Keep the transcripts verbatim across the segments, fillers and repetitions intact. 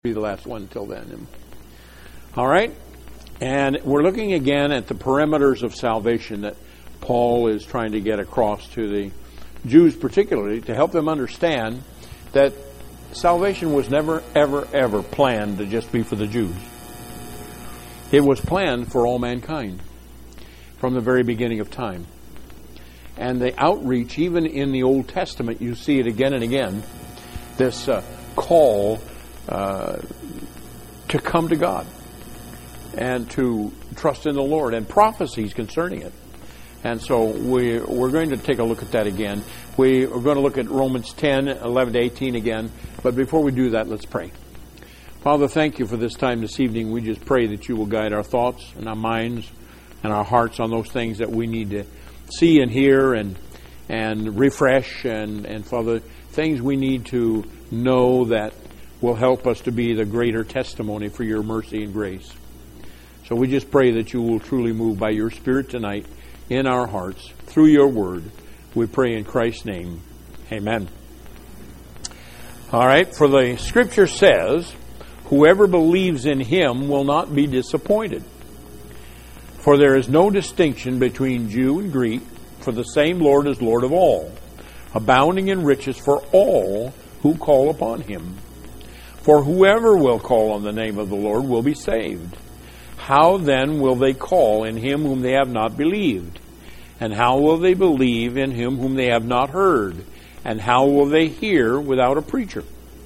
Be the last one until then. All right? And we're looking again at the perimeters of salvation that Paul is trying to get across to the Jews particularly, to help them understand that salvation was never, ever, ever planned to just be for the Jews. It was planned for all mankind from the very beginning of time. And the outreach, even in the Old Testament, you see it again and again, this uh, call Uh, to come to God and to trust in the Lord, and prophecies concerning it. And so we, we're going to take a look at that again. We are going to look at Romans ten, eleven to eighteen again. But before we do that, let's pray. Father, thank you for this time this evening. We just pray that you will guide our thoughts and our minds and our hearts on those things that we need to see and hear and and refresh, and, and Father, things we need to know that will help us to be the greater testimony for your mercy and grace. So we just pray that you will truly move by your Spirit tonight in our hearts through your word. We pray in Christ's name. Amen. All right, for the Scripture says, whoever believes in him will not be disappointed. For there is no distinction between Jew and Greek, for the same Lord is Lord of all, abounding in riches for all who call upon him. For whoever will call on the name of the Lord will be saved. How then will they call in him whom they have not believed? And how will they believe in him whom they have not heard? And how will they hear without a preacher?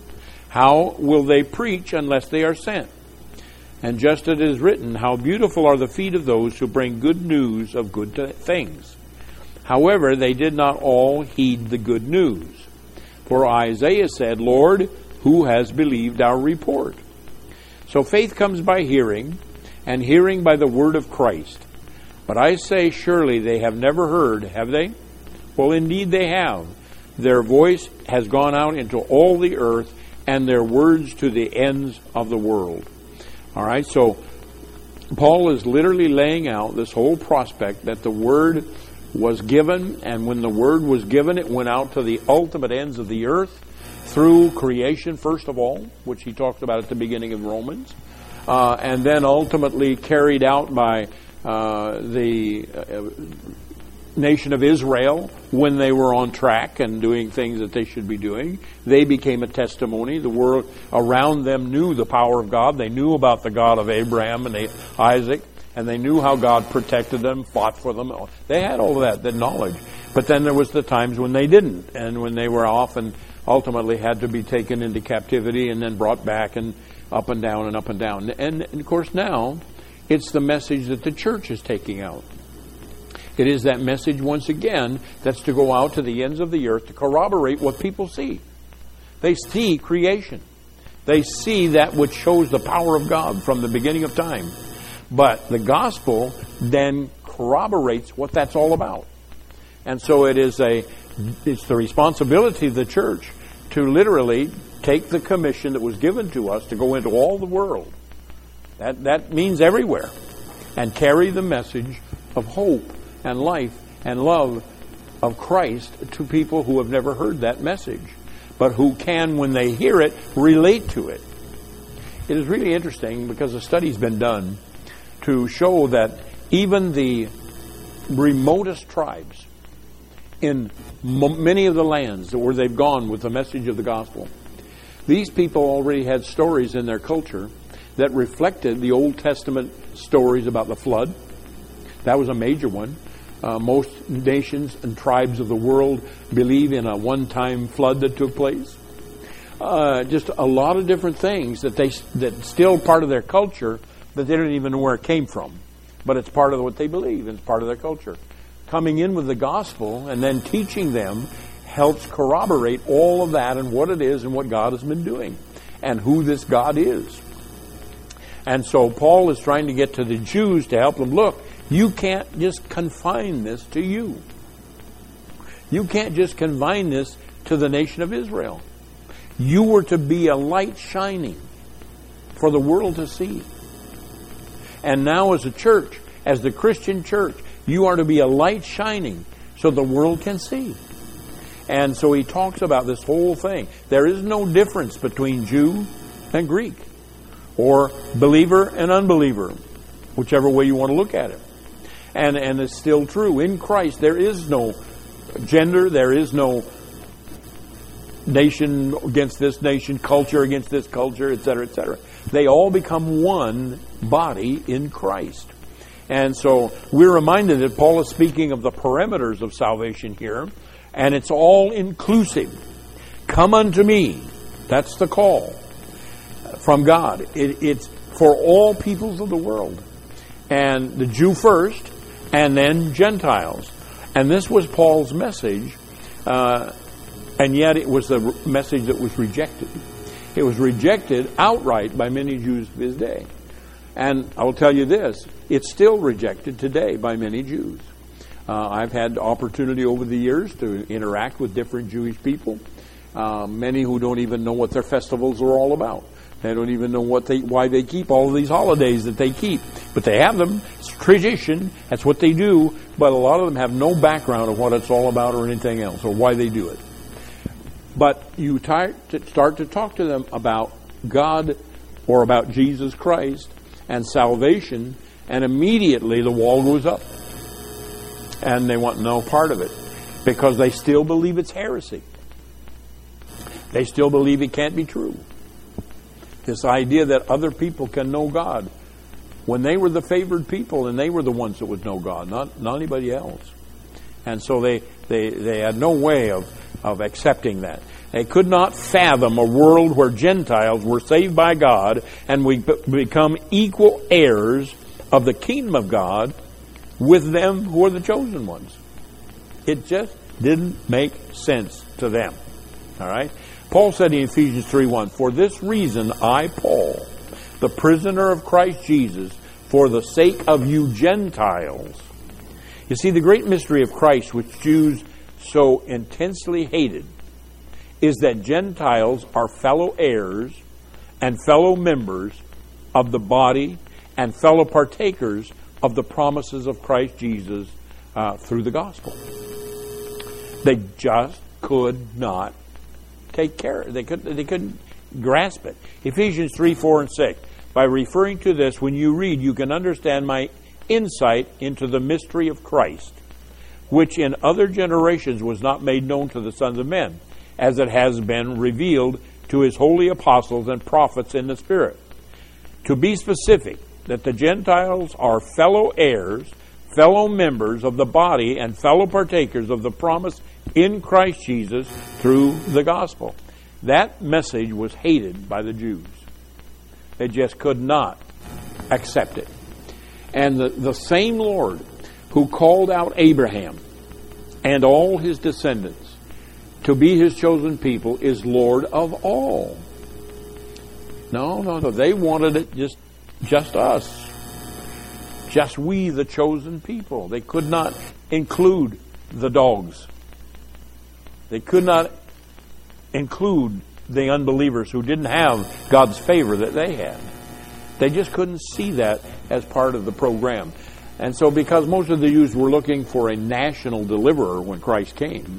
How will they preach unless they are sent? And just as it is written, how beautiful are the feet of those who bring good news of good things. However, they did not all heed the good news. For Isaiah said, Lord, who has believed our report? So faith comes by hearing, and hearing by the word of Christ. But I say, surely they have never heard, have they? Well, indeed they have. Their voice has gone out into all the earth, and their words to the ends of the world. All right, so Paul is literally laying out this whole prospect that the word was given, and when the word was given, it went out to the ultimate ends of the earth, through creation, first of all, which he talked about at the beginning of Romans, uh, and then ultimately carried out by uh, the uh, nation of Israel when they were on track and doing things that they should be doing. They became a testimony. The world around them knew the power of God. They knew about the God of Abraham and Isaac, and they knew how God protected them, fought for them. They had all of that, that knowledge. But then there was the times when they didn't, and when they were off and ultimately had to be taken into captivity and then brought back and up and down and up and down. And, and of course now, it's the message that the church is taking out. It is that message once again that's to go out to the ends of the earth to corroborate what people see. They see creation. They see that which shows the power of God from the beginning of time. But the gospel then corroborates what that's all about. And so it is a it's the responsibility of the church to literally take the commission that was given to us to go into all the world. That that means everywhere. And carry the message of hope and life and love of Christ to people who have never heard that message, but who can, when they hear it, relate to it. It is really interesting because a study's been done to show that even the remotest tribes in m- many of the lands where they've gone with the message of the gospel, these people already had stories in their culture that reflected the Old Testament stories about the flood. That was a major one. Uh, most nations and tribes of the world believe in a one-time flood that took place. Uh, just a lot of different things that they that's still part of their culture, that they don't even know where it came from. But it's part of what they believe. It's part of their culture. Coming in with the gospel and then teaching them helps corroborate all of that and what it is and what God has been doing and who this God is. And so Paul is trying to get to the Jews to help them look. You can't just confine this to you. You can't just confine this to the nation of Israel. You were to be a light shining for the world to see. And now as a church, as the Christian church, you are to be a light shining so the world can see. And so he talks about this whole thing. There is no difference between Jew and Greek, or believer and unbeliever, whichever way you want to look at it. And and it's still true. In Christ, there is no gender, there is no nation against this nation, culture against this culture, et cetera, et cetera. They all become one body in Christ. And so we're reminded that Paul is speaking of the perimeters of salvation here, and it's all inclusive. Come unto me. That's the call from God. It, it's for all peoples of the world. And the Jew first, and then Gentiles. And this was Paul's message, uh, and yet it was the message that was rejected. It was rejected outright by many Jews of his day. And I will tell you this, it's still rejected today by many Jews. Uh, I've had opportunity over the years to interact with different Jewish people, uh, many who don't even know what their festivals are all about. They don't even know what they, why they keep all of these holidays that they keep. But they have them. It's tradition. That's what they do. But a lot of them have no background of what it's all about or anything else or why they do it. But you start to talk to them about God or about Jesus Christ and salvation, and immediately the wall goes up. And they want no part of it because they still believe it's heresy. They still believe it can't be true. This idea that other people can know God when they were the favored people and they were the ones that would know God, not, not anybody else. And so they, they, they had no way of, of accepting that. They could not fathom a world where Gentiles were saved by God and we become equal heirs of the kingdom of God with them who are the chosen ones. It just didn't make sense to them. All right? Paul said in Ephesians three one, "For this reason I, Paul, the prisoner of Christ Jesus, for the sake of you Gentiles." You see, the great mystery of Christ, which Jews so intensely hated, is that Gentiles are fellow heirs and fellow members of the body and fellow partakers of the promises of Christ Jesus uh, through the gospel. They just could not take care of it. They couldn't, they couldn't grasp it. Ephesians three, four, and six. By referring to this, when you read, you can understand my insight into the mystery of Christ, which in other generations was not made known to the sons of men, as it has been revealed to his holy apostles and prophets in the Spirit. To be specific, that the Gentiles are fellow heirs, fellow members of the body, and fellow partakers of the promise in Christ Jesus through the gospel. That message was hated by the Jews. They just could not accept it. And the, the same Lord who called out Abraham and all his descendants to be his chosen people is Lord of all. No, no, no. They wanted it just, just us. Just we, the chosen people. They could not include the dogs. They could not include the unbelievers who didn't have God's favor that they had. They just couldn't see that as part of the program. And so because most of the Jews were looking for a national deliverer when Christ came,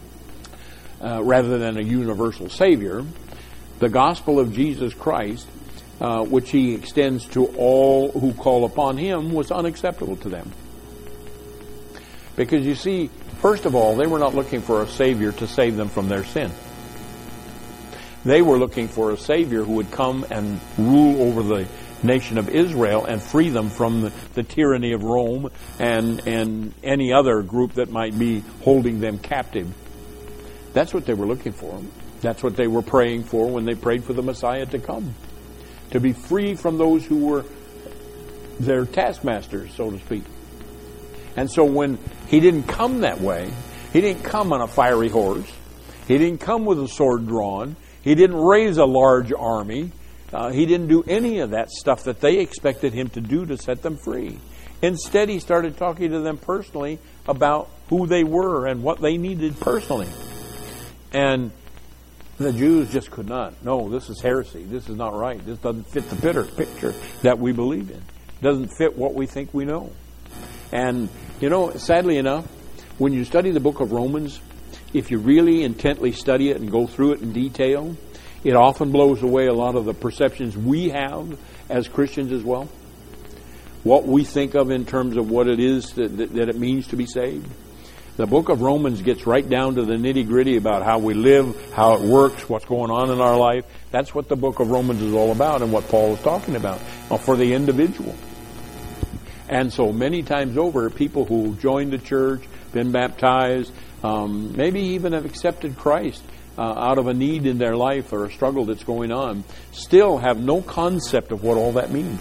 uh, rather than a universal Savior, the gospel of Jesus Christ, uh, which he extends to all who call upon him, was unacceptable to them. Because you see, first of all, they were not looking for a Savior to save them from their sin. They were looking for a Savior who would come and rule over the nation of Israel and free them from the, the tyranny of Rome and, and any other group that might be holding them captive. That's what they were looking for. That's what they were praying for when they prayed for the Messiah to come. To be free from those who were their taskmasters, so to speak. And so when he didn't come that way, he didn't come on a fiery horse, he didn't come with a sword drawn, he didn't raise a large army, uh, he didn't do any of that stuff that they expected him to do to set them free. Instead, he started talking to them personally about who they were and what they needed personally. And the Jews just could not. No, this is heresy. This is not right. This doesn't fit the picture that we believe in. It doesn't fit what we think we know. And, you know, sadly enough, when you study the book of Romans, if you really intently study it and go through it in detail, it often blows away a lot of the perceptions we have as Christians as well. What we think of in terms of what it is that, that, that it means to be saved. The book of Romans gets right down to the nitty-gritty about how we live, how it works, what's going on in our life. That's what the book of Romans is all about and what Paul is talking about for the individual. And so many times over, people who joined the church, been baptized, um, maybe even have accepted Christ uh, out of a need in their life or a struggle that's going on, still have no concept of what all that means.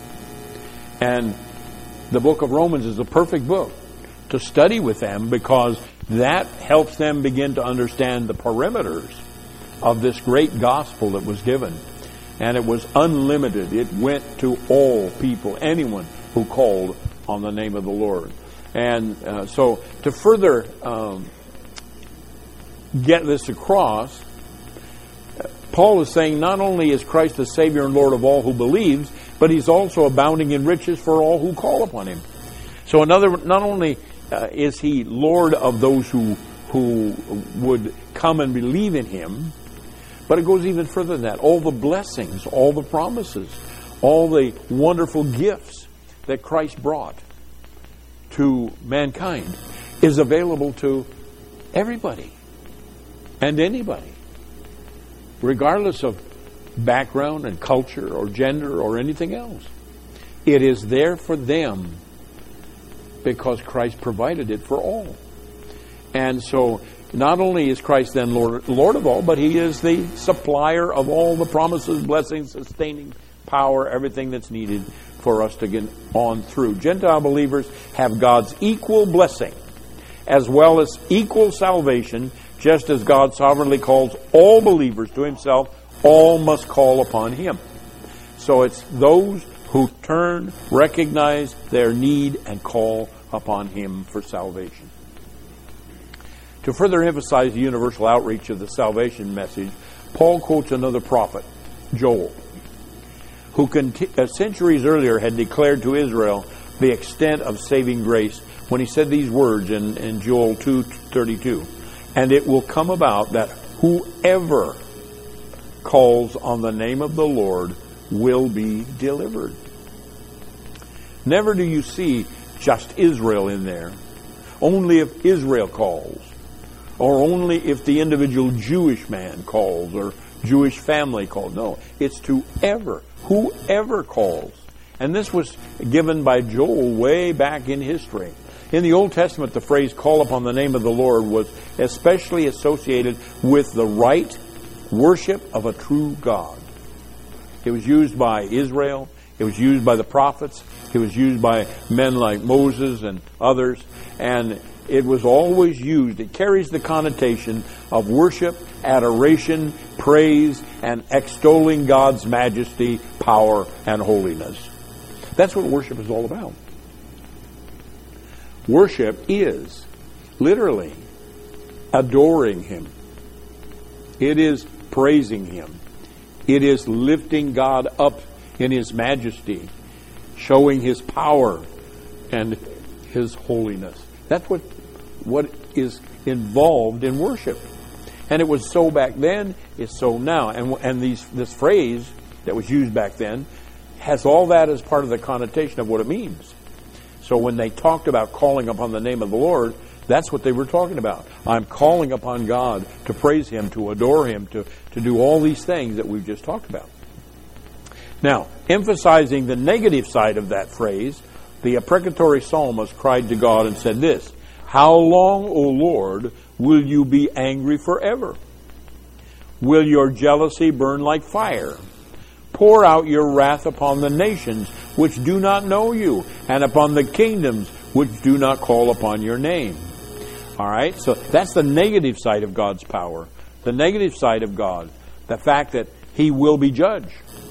And the book of Romans is a perfect book to study with them, because that helps them begin to understand the perimeters of this great gospel that was given. And it was unlimited. It went to all people, anyone who called on the name of the Lord. And uh, so to further um, get this across, Paul is saying not only is Christ the Savior and Lord of all who believes, but He's also abounding in riches for all who call upon Him. So another, not only Uh, is He Lord of those who who would come and believe in Him, but it goes even further than that. All the blessings, all the promises, all the wonderful gifts that Christ brought to mankind is available to everybody and anybody, regardless of background and culture or gender or anything else. It is there for them, because Christ provided it for all. And so not only is Christ then Lord, Lord of all, but He is the supplier of all the promises, blessings, sustaining power, everything that's needed for us to get on through. Gentile believers have God's equal blessing as well as equal salvation, just as God sovereignly calls all believers to Himself. All must call upon Him. So it's those who turn, recognize their need, and call upon Him for salvation. To further emphasize the universal outreach of the salvation message, Paul quotes another prophet, Joel, who conti- uh, centuries earlier had declared to Israel the extent of saving grace when he said these words in, in Joel two thirty-two. And it will come about that whoever calls on the name of the Lord will be delivered. Never do you see just Israel in there. Only if Israel calls, or only if the individual Jewish man calls, or Jewish family calls. No, it's to ever, whoever calls. And this was given by Joel way back in history. In the Old Testament, the phrase call upon the name of the Lord was especially associated with the right worship of a true God. It was used by Israel. It was used by the prophets. It was used by men like Moses and others. And it was always used. It carries the connotation of worship, adoration, praise, and extolling God's majesty, power, and holiness. That's what worship is all about. Worship is literally adoring Him. It is praising Him. It is lifting God up in His majesty, showing His power and His holiness. That's what what is involved in worship. And it was so back then, it's so now. And and these this phrase that was used back then has all that as part of the connotation of what it means. So when they talked about calling upon the name of the Lord, that's what they were talking about. I'm calling upon God to praise Him, to adore Him, to, to do all these things that we've just talked about. Now, emphasizing the negative side of that phrase, the imprecatory psalmist cried to God and said this, "How long, O Lord, will you be angry forever? Will your jealousy burn like fire? Pour out your wrath upon the nations which do not know you, and upon the kingdoms which do not call upon your name." All right, so that's the negative side of God's power. The negative side of God, the fact that He will be judged.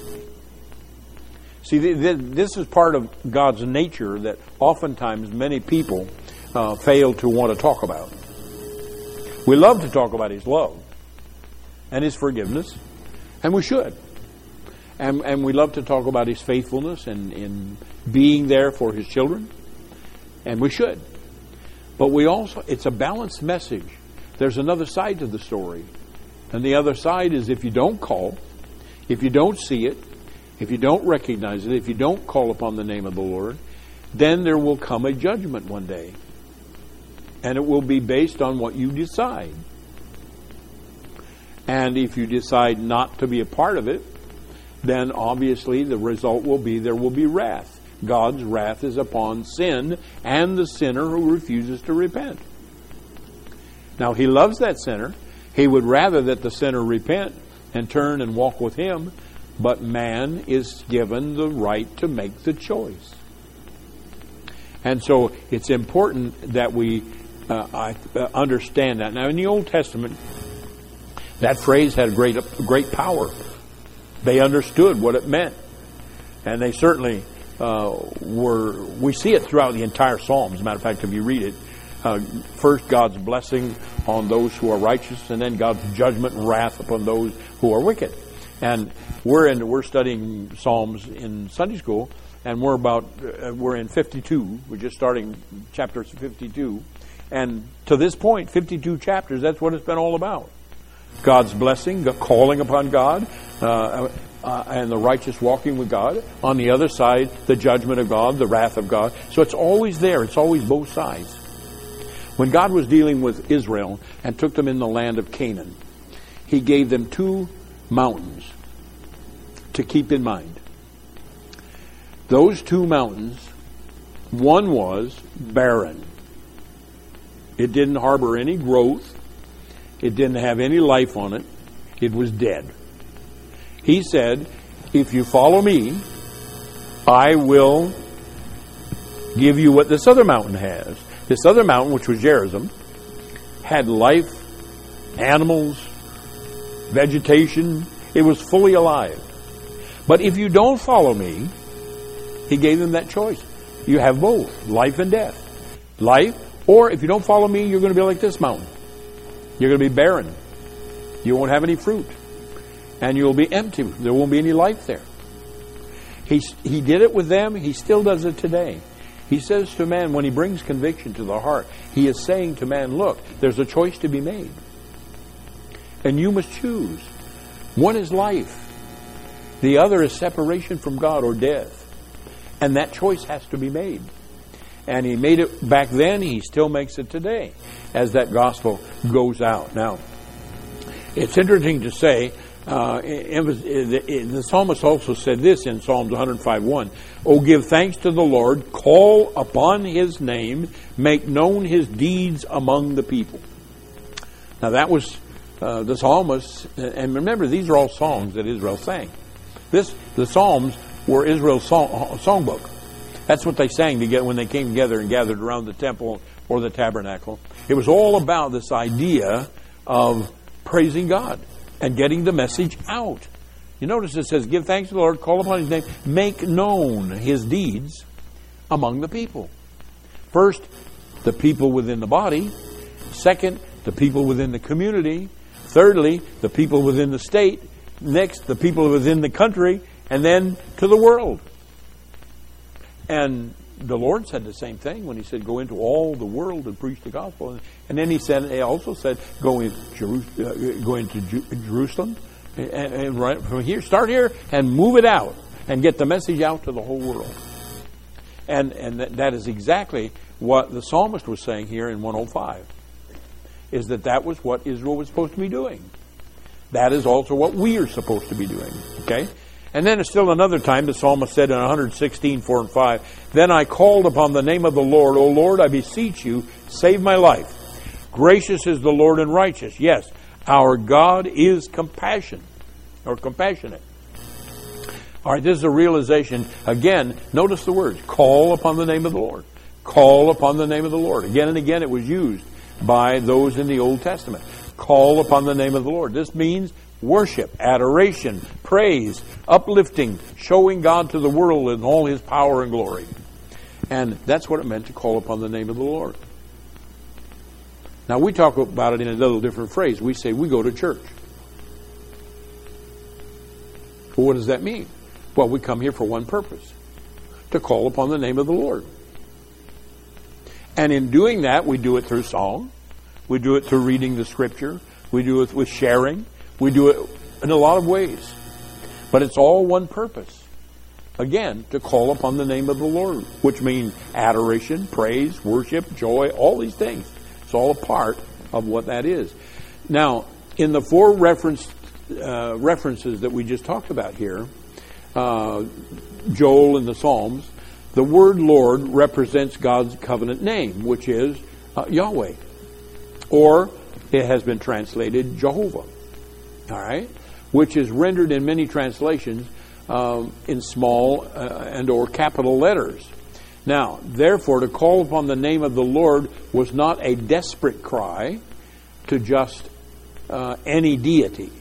See, this is part of God's nature that oftentimes many people uh, fail to want to talk about. We love to talk about His love and His forgiveness, and we should. And, and we love to talk about His faithfulness and in being there for His children, and we should. But we also, it's a balanced message. There's another side to the story. And the other side is if you don't call, if you don't see it, if you don't recognize it, if you don't call upon the name of the Lord, then there will come a judgment one day. And it will be based on what you decide. And if you decide not to be a part of it, then obviously the result will be there will be wrath. God's wrath is upon sin and the sinner who refuses to repent. Now, He loves that sinner. He would rather that the sinner repent and turn and walk with Him, but man is given the right to make the choice. And so it's important that we uh, I, uh, understand that. Now, in the Old Testament, that phrase had great, great power. They understood what it meant. And they certainly uh, were, we see it throughout the entire Psalms. As a matter of fact, if you read it, uh, first God's blessing on those who are righteous, and then God's judgment and wrath upon those who are wicked. And we're in, we're studying Psalms in Sunday school, and we're about, uh, we're in fifty-two. We're just starting chapter fifty-two. And to this point, fifty-two chapters, that's what it's been all about. God's blessing, the calling upon God, uh, uh, and the righteous walking with God. On the other side, the judgment of God, the wrath of God. So it's always there. It's always both sides. When God was dealing with Israel and took them in the land of Canaan, He gave them two mountains to keep in mind. Those two mountains, one was barren. It didn't harbor any growth. It didn't have any life on it. It was dead. He said, if you follow me, I will give you what this other mountain has. This other mountain, which was Gerizim, had life, animals, vegetation. It was fully alive. But if you don't follow me, He gave them that choice. You have both, life and death. Life, or if you don't follow me, you're going to be like this mountain. You're going to be barren. You won't have any fruit. And you'll be empty. There won't be any life there. He, he did it with them. He still does it today. He says to man, when He brings conviction to the heart, He is saying to man, look, there's a choice to be made. And you must choose. One is life. The other is separation from God or death. And that choice has to be made. And He made it back then. He still makes it today as that gospel goes out. Now, it's interesting to say, uh, the psalmist also said this in Psalms one oh five one, "O give thanks to the Lord, call upon His name, make known His deeds among the people." Now that was uh, the psalmist, and remember, these are all songs that Israel sang. This, the Psalms were Israel's song, songbook. That's what they sang to get when they came together and gathered around the temple or the tabernacle. It was all about this idea of praising God and getting the message out. You notice it says, give thanks to the Lord, call upon His name, make known His deeds among the people. First, the people within the body. Second, the people within the community. Thirdly, the people within the state. Next, the people within the country. And then to the world. And the Lord said the same thing when He said, go into all the world and preach the gospel. And then He said, He also said, go into, Jeru- uh, go into Ju- Jerusalem. And, and right from here, start here and move it out. And get the message out to the whole world. And, and that, that is exactly what the psalmist was saying here in one oh five. Is that that was what Israel was supposed to be doing. That is also what we are supposed to be doing. Okay? And then still another time, the psalmist said in one sixteen, four and five, "Then I called upon the name of the Lord. O Lord, I beseech you, save my life. Gracious is the Lord and righteous. Yes, our God is compassion, or compassionate." All right, this is a realization. Again, notice the words, call upon the name of the Lord. Call upon the name of the Lord. Again and again it was used by those in the Old Testament. Call upon the name of the Lord. This means worship, adoration, praise, uplifting, showing God to the world in all His power and glory. And that's what it meant to call upon the name of the Lord. Now we talk about it in a little different phrase. We say we go to church. Well, what does that mean? Well, we come here for one purpose. To call upon the name of the Lord. And in doing that, we do it through song. We do it through reading the Scripture. We do it with sharing. We do it in a lot of ways. But it's all one purpose. Again, to call upon the name of the Lord, which means adoration, praise, worship, joy, all these things. It's all a part of what that is. Now, in the four reference, uh, references that we just talked about here, uh, Joel and the Psalms, the word Lord represents God's covenant name, which is uh, Yahweh. Or it has been translated Jehovah. All right? Which is rendered in many translations um, in small uh, and or capital letters. Now, therefore, to call upon the name of the Lord was not a desperate cry to just uh, any deity.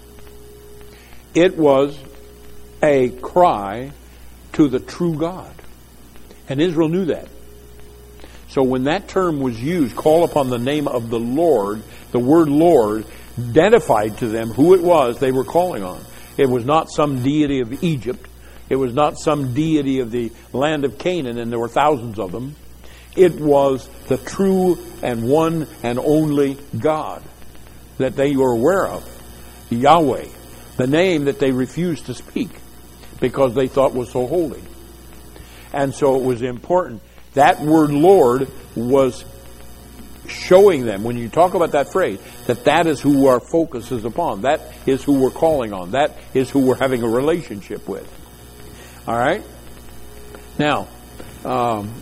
It was a cry to the true God. And Israel knew that. So when that term was used, call upon the name of the Lord, the word Lord identified to them who it was they were calling on. It was not some deity of Egypt. It was not some deity of the land of Canaan, and there were thousands of them. It was the true and one and only God that they were aware of, Yahweh, the name that they refused to speak because they thought was so holy. And so it was important. That word Lord was showing them, when you talk about that phrase, that that is who our focus is upon. That is who we're calling on. That is who we're having a relationship with. All right? Now, um,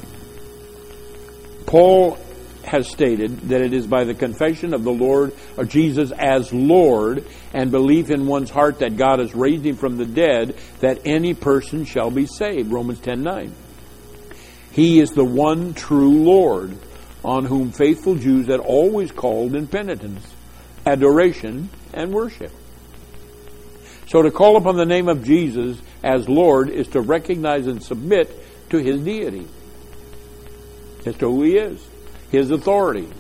Paul has stated that it is by the confession of the Lord, or Jesus as Lord, and belief in one's heart that God has raised him from the dead, that any person shall be saved. Romans ten nine. He is the one true Lord, on whom faithful Jews had always called in penitence, adoration, and worship. So to call upon the name of Jesus as Lord is to recognize and submit to His deity, as to who He is, His authority,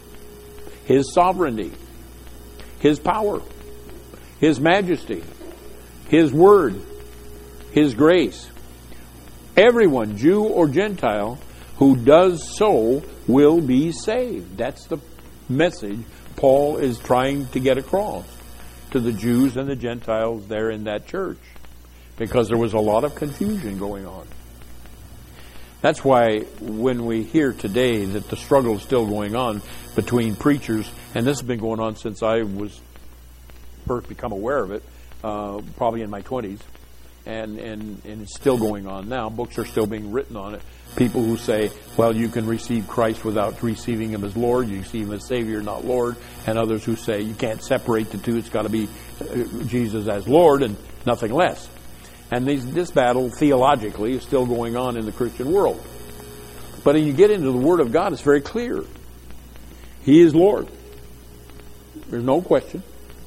His sovereignty, His power, His majesty, His word, His grace. Everyone, Jew or Gentile, who does so will be saved. That's the message Paul is trying to get across to the Jews and the Gentiles there in that church, because there was a lot of confusion going on. That's why when we hear today that the struggle is still going on between preachers, and this has been going on since I was first become aware of it, uh, probably in my twenties, and, and, and it's still going on now. Books are still being written on it. People who say, well, you can receive Christ without receiving Him as Lord. You receive Him as Savior, not Lord. And others who say you can't separate the two. It's got to be Jesus as Lord and nothing less. And these, this battle, theologically, is still going on in the Christian world. But when you get into the Word of God, it's very clear. He is Lord. There's no question.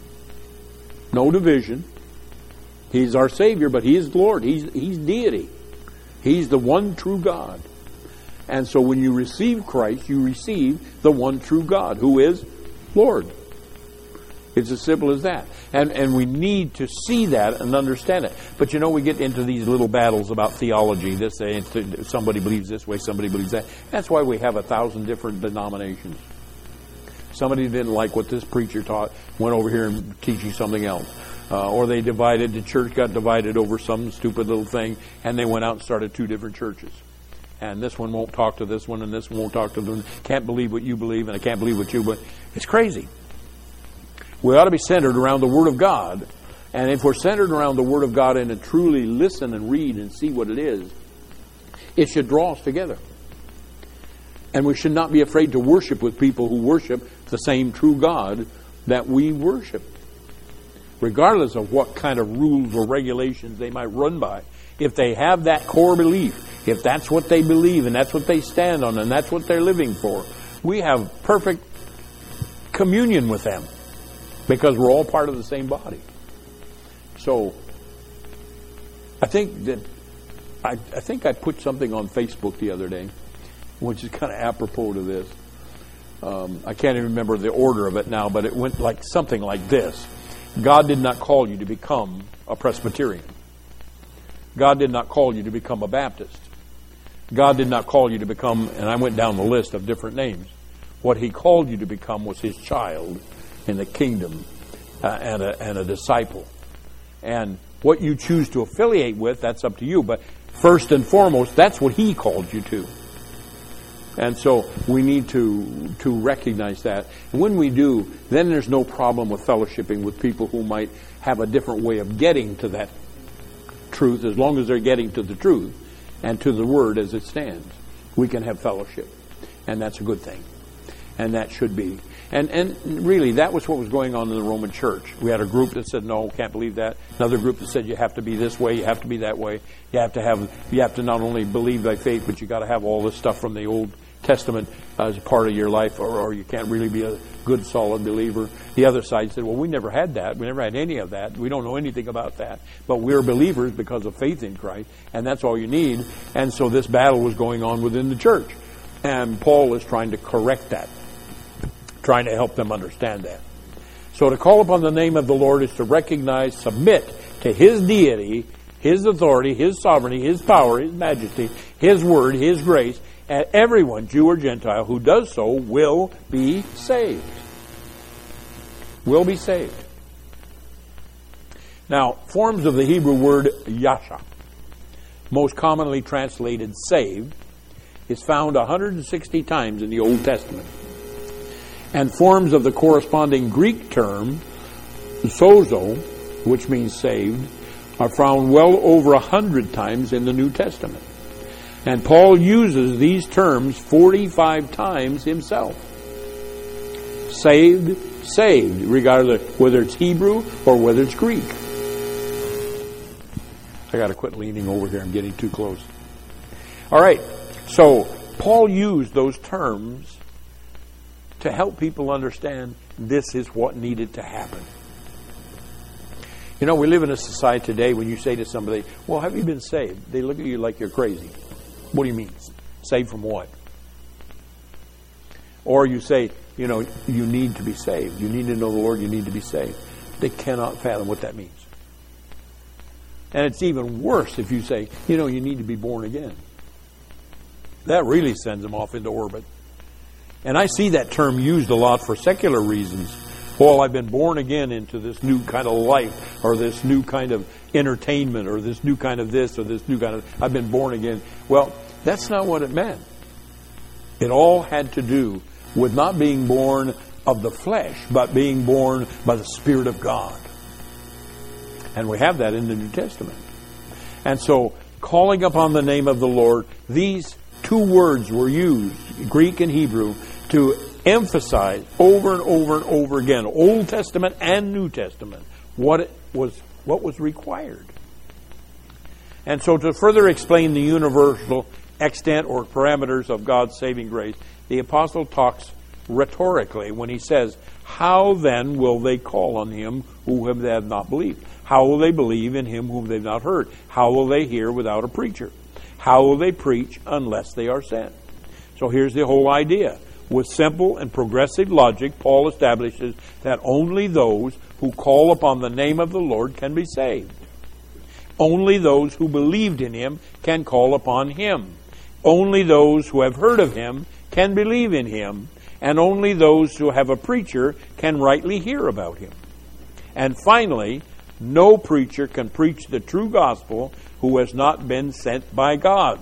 No division. He's our Savior, but He is Lord. He's, he's deity. He's the one true God. And so when you receive Christ, you receive the one true God, who is Lord. It's as simple as that. And and we need to see that and understand it. But you know, we get into these little battles about theology. This somebody believes this way, somebody believes that. That's why we have a thousand different denominations. Somebody didn't like what this preacher taught, went over here and teaching something else. Uh, or they divided, the church got divided over some stupid little thing, and they went out and started two different churches. And this one won't talk to this one, and this one won't talk to them. Can't believe what you believe, and I can't believe what you believe. It's crazy. We ought to be centered around the Word of God. And if we're centered around the Word of God and to truly listen and read and see what it is, it should draw us together. And we should not be afraid to worship with people who worship the same true God that we worship, regardless of what kind of rules or regulations they might run by. If they have that core belief, if that's what they believe and that's what they stand on and that's what they're living for, we have perfect communion with them because we're all part of the same body. So I think that I, I think I put something on Facebook the other day, which is kind of apropos to this. Um, I can't even remember the order of it now, but it went like something like this. God did not call you to become a Presbyterian. God did not call you to become a Baptist. God did not call you to become, and I went down the list of different names. What He called you to become was His child in the kingdom uh, and, a, and a disciple. And what you choose to affiliate with, that's up to you. But first and foremost, that's what he called you to. And so we need to to recognize that. And when we do, then there's no problem with fellowshipping with people who might have a different way of getting to that truth. As long as they're getting to the truth and to the Word as it stands, we can have fellowship. And that's a good thing. And that should be. And and really, that was what was going on in the Roman church. We had a group that said, no, can't believe that. Another group that said, you have to be this way, you have to be that way. You have to have, you have to not only believe by faith, but you got to have all this stuff from the Old Testament as a part of your life, or, or you can't really be a good, solid believer. The other side said, well, we never had that. We never had any of that. We don't know anything about that. But we're believers because of faith in Christ, and that's all you need. And so this battle was going on within the church. And Paul is trying to correct that, trying to help them understand that. So to call upon the name of the Lord is to recognize, submit to His deity, His authority, His sovereignty, His power, His majesty, His word, His grace. And everyone, Jew or Gentile, who does so will be saved. Will be saved. Now, forms of the Hebrew word yasha, most commonly translated saved, is found one hundred sixty times in the Old Testament. And forms of the corresponding Greek term, sozo, which means saved, are found well over one hundred times in the New Testament. And Paul uses these terms forty-five times himself. Saved, saved, regardless whether it's Hebrew or whether it's Greek. I got to quit leaning over here. I'm getting too close. All right. So Paul used those terms to help people understand this is what needed to happen. You know, we live in a society today when you say to somebody, well, have you been saved? They look at you like you're crazy. What do you mean? Saved from what? Or you say, you know, you need to be saved. You need to know the Lord. You need to be saved. They cannot fathom what that means. And it's even worse if you say, you know, you need to be born again. That really sends them off into orbit. And I see that term used a lot for secular reasons. Well, I've been born again into this new kind of life, or this new kind of entertainment, or this new kind of this, or this new kind of... I've been born again. Well, that's not what it meant. It all had to do with not being born of the flesh, but being born by the Spirit of God. And we have that in the New Testament. And so, calling upon the name of the Lord, these two words were used, Greek and Hebrew, to emphasize over and over and over again, Old Testament and New Testament, what it was, what was required. And so to further explain the universal extent or parameters of God's saving grace, the apostle talks rhetorically when he says, how then will they call on him whom they have not believed? How will they believe in him whom they've not heard? How will they hear without a preacher? How will they preach unless they are sent? So here's the whole idea. With simple and progressive logic, Paul establishes that only those who call upon the name of the Lord can be saved. Only those who believed in him can call upon him. Only those who have heard of him can believe in him. And only those who have a preacher can rightly hear about him. And finally, no preacher can preach the true gospel who has not been sent by God.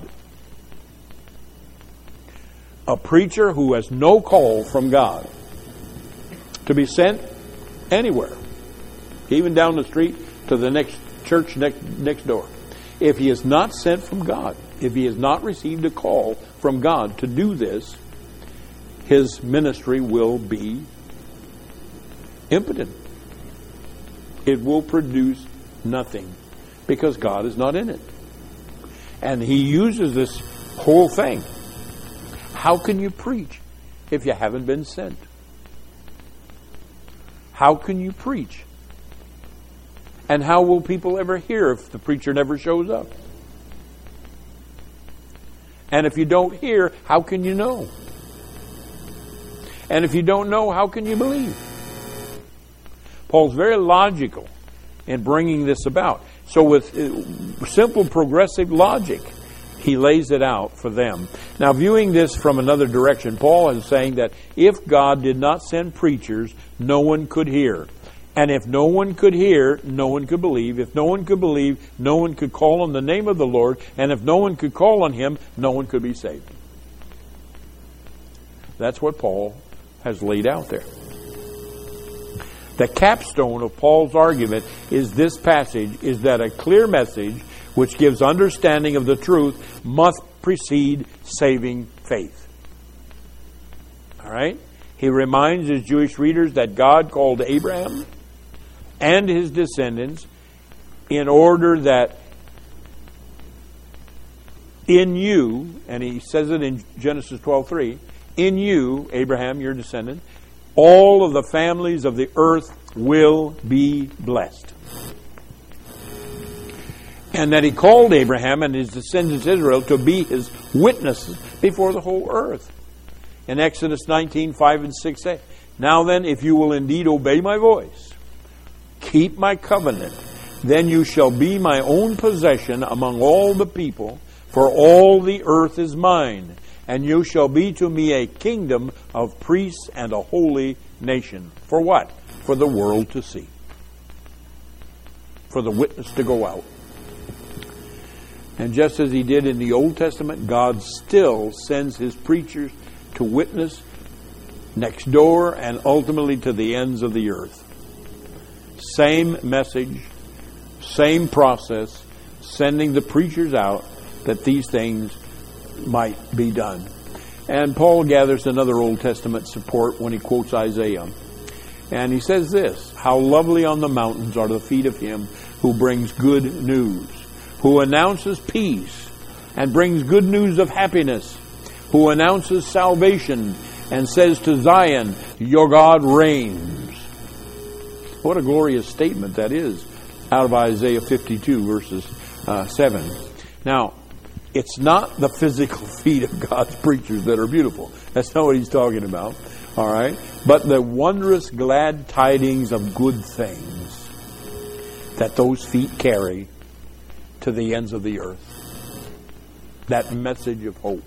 A preacher who has no call from God to be sent anywhere, even down the street to the next church next, next door. If he is not sent from God, if he has not received a call from God to do this, his ministry will be impotent. It will produce nothing because God is not in it. And he uses this whole thing. How can you preach if you haven't been sent? How can you preach? And how will people ever hear if the preacher never shows up? And if you don't hear, how can you know? And if you don't know, how can you believe? Paul's very logical in bringing this about. So with simple progressive logic, he lays it out for them. Now, viewing this from another direction, Paul is saying that if God did not send preachers, no one could hear. And if no one could hear, no one could believe. If no one could believe, no one could call on the name of the Lord. And if no one could call on Him, no one could be saved. That's what Paul has laid out there. The capstone of Paul's argument is this passage, is that a clear message which gives understanding of the truth must precede saving faith. All right? He reminds his Jewish readers that God called Abraham and his descendants in order that in you, and he says it in Genesis twelve three, in you, Abraham, your descendant, all of the families of the earth will be blessed. And that he called Abraham and his descendants Israel to be his witnesses before the whole earth. In Exodus nineteen, five and six say, now then, if you will indeed obey my voice, keep my covenant, then you shall be my own possession among all the people, for all the earth is mine, and you shall be to me a kingdom of priests and a holy nation. For what? For the world to see. For the witness to go out. And just as He did in the Old Testament, God still sends His preachers to witness next door and ultimately to the ends of the earth. Same message, same process, sending the preachers out that these things might be done. And Paul gathers another Old Testament support when he quotes Isaiah. And he says this, how lovely on the mountains are the feet of him who brings good news, who announces peace and brings good news of happiness, who announces salvation and says to Zion, your God reigns. What a glorious statement that is out of Isaiah fifty-two verses uh, seven. Now, it's not the physical feet of God's preachers that are beautiful. That's not what he's talking about. All right? But the wondrous glad tidings of good things that those feet carry to the ends of the earth. That message of hope.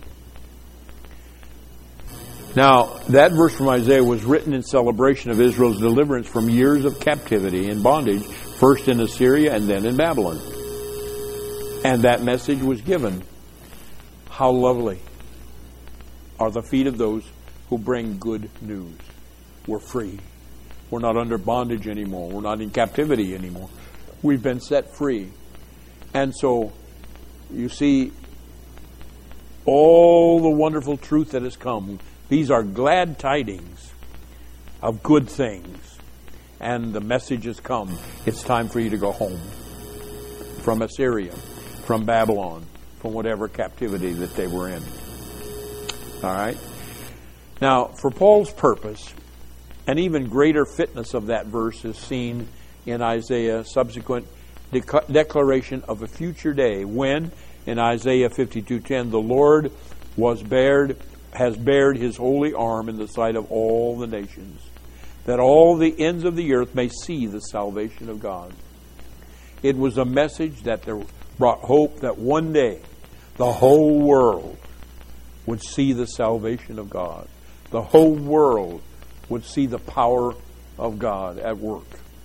Now, that verse from Isaiah was written in celebration of Israel's deliverance from years of captivity and bondage, first in Assyria and then in Babylon. And that message was given. How lovely are the feet of those who bring good news. We're free. We're not under bondage anymore. We're not in captivity anymore. We've been set free. And so, you see, all the wonderful truth that has come, these are glad tidings of good things. And the message has come. It's time for you to go home from Assyria, from Babylon, from whatever captivity that they were in. All right? Now, for Paul's purpose, an even greater fitness of that verse is seen in Isaiah's subsequent dec- declaration of a future day when, in Isaiah fifty-two ten, the Lord was bared, has bared His holy arm in the sight of all the nations, that all the ends of the earth may see the salvation of God. It was a message that there brought hope that one day the whole world would see the salvation of God. The whole world would see the power of God at work.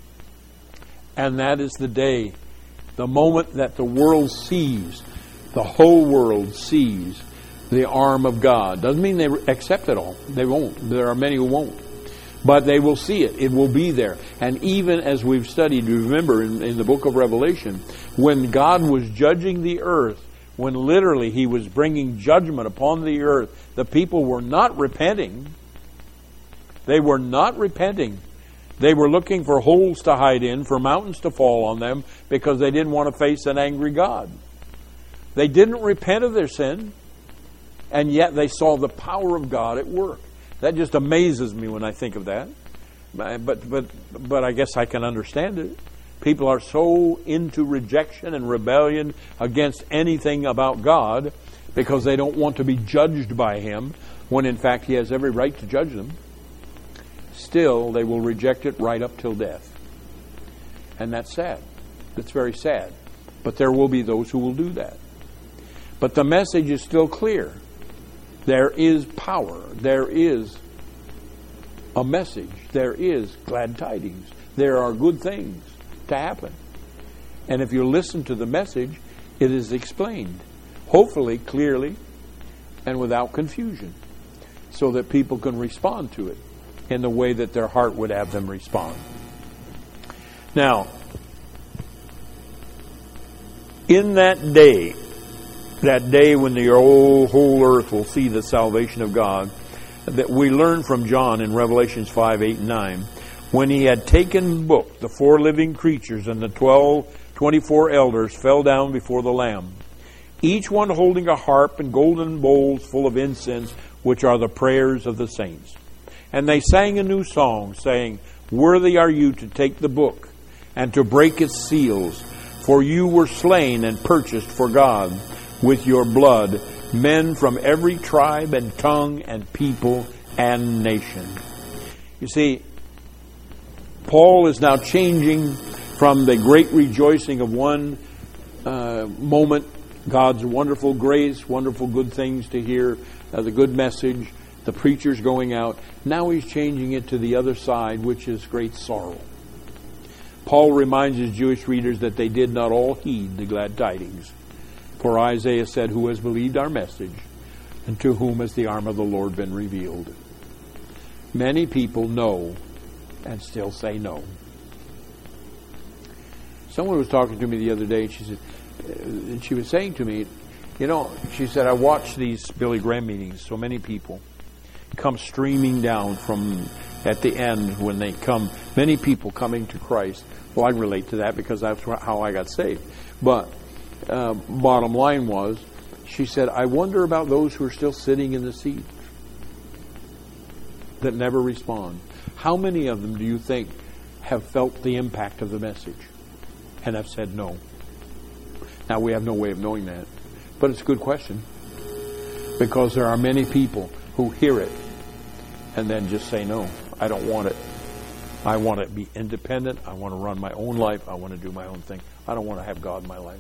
And that is the day, the moment that the world sees, the whole world sees the arm of God. Doesn't mean they accept it all. They won't. There are many who won't. But they will see it. It will be there. And even as we've studied, remember in, in the book of Revelation, when God was judging the earth, when literally He was bringing judgment upon the earth, the people were not repenting. They were not repenting. They were looking for holes to hide in, for mountains to fall on them, because they didn't want to face an angry God. They didn't repent of their sin, and yet they saw the power of God at work. That just amazes me when I think of that. But but but I guess I can understand it. People are so into rejection and rebellion against anything about God because they don't want to be judged by Him, when in fact He has every right to judge them. Still, they will reject it right up till death. And that's sad. That's very sad. But there will be those who will do that. But the message is still clear. There is power. There is a message. There is glad tidings. there are good things to happen. And if you listen to the message, it is explained, hopefully clearly and without confusion, so that people can respond to it in the way that their heart would have them respond. Now, in that day, that day when the whole, whole earth will see the salvation of God, that we learn from John in Revelations five, eight, and nine, when he had taken the book, the four living creatures and the twelve, twenty-four elders fell down before the Lamb, each one holding a harp and golden bowls full of incense, which are the prayers of the saints. And they sang a new song, saying, Worthy are you to take the book and to break its seals, for you were slain and purchased for God with your blood men from every tribe and tongue and people and nation. You see, Paul is now changing from the great rejoicing of one uh, moment, God's wonderful grace, wonderful good things to hear, uh, the good message, the preachers going out. Now he's changing it to the other side, which is great sorrow. Paul reminds his Jewish readers that they did not all heed the glad tidings. For Isaiah said, Who has believed our message, and to whom has the arm of the Lord been revealed? Many people know and still say no. Someone was talking to me the other day, and she said, and she was saying to me, you know, she said, I watch these Billy Graham meetings. So many people come streaming down from at the end when they come. Many people coming to Christ. Well, I relate to that because that's how I got saved. But uh, bottom line was, she said, I wonder about those who are still sitting in the seat that never respond. How many of them do you think have felt the impact of the message and have said no? Now, we have no way of knowing that. But it's a good question. Because there are many people who hear it and then just say, no, I don't want it. I want to be independent. I want to run my own life. I want to do my own thing. I don't want to have God in my life.